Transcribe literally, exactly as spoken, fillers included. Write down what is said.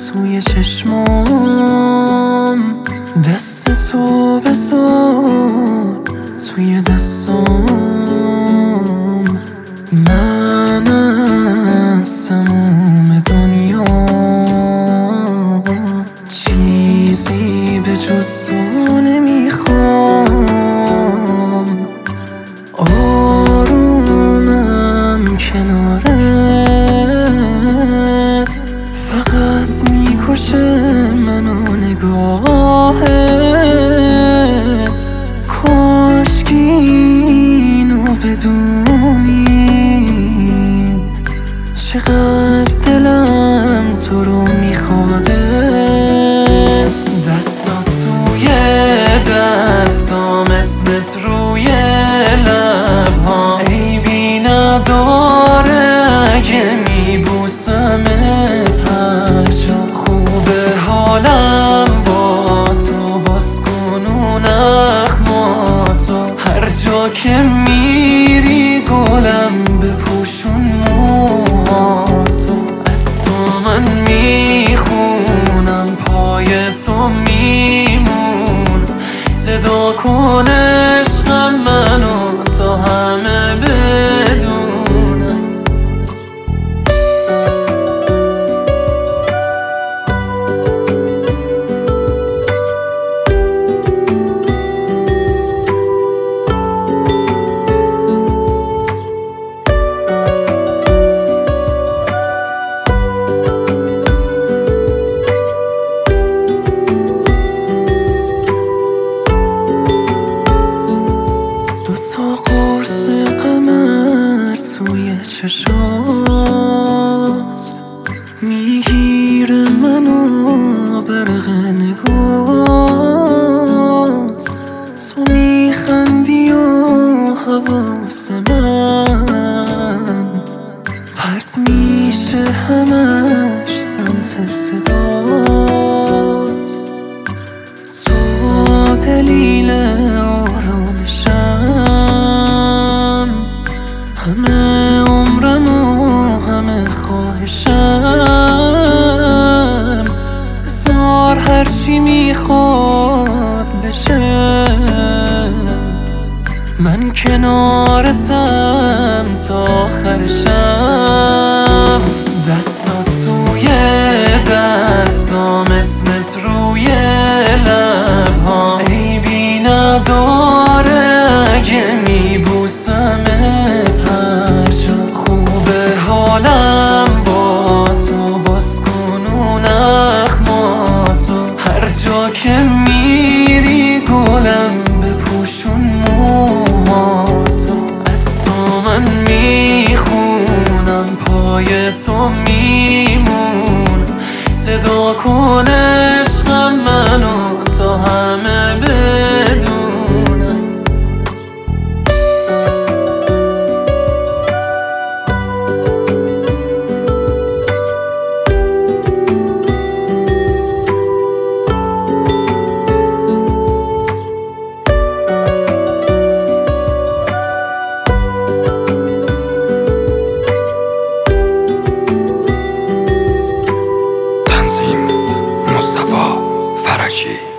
توی چشمام، دست تو بذار توی دستام. من از تموم دنیا چیزی به جز تو نمیخوام. آرومم کنارت، فقط میکشه منو نگاهت. کاشکی اینو بدونی چقدر دلم تو رو میخوادت. دستات توی دستام، اسمت روی لبها، عیبی نداره اگه میبوسمت هر جا. خوبه حالم با تو، باز کنون اخماتو، هر جا که میری گلم بپوشون موهاتو. از تو من میخونم، پای تو میمون، صدا کن عشقم منو تا همه بدونم. دو تا قرص قمر توی چشات، میگیره منو برق نگات. تو میخندی و حواس من پرت میشه همش سمت صدات. تو دلیل آرامشم، همه عمرم و همه خواهشم. بذار هرچی میخواد بشه، من کنارتم تا آخر شب. دستات توی دستام، اسمت روی لبها، عیبی نداره اگه میبوسمت هر جا. خوبه حالم با تو، باز کنون اخماتو، هر جا که میری گلم بپوشون موهاتو. از تو من میخونم، پای تو میمون، صدا کن عشقم منو تا همه بدونم. مصطفی فرجی.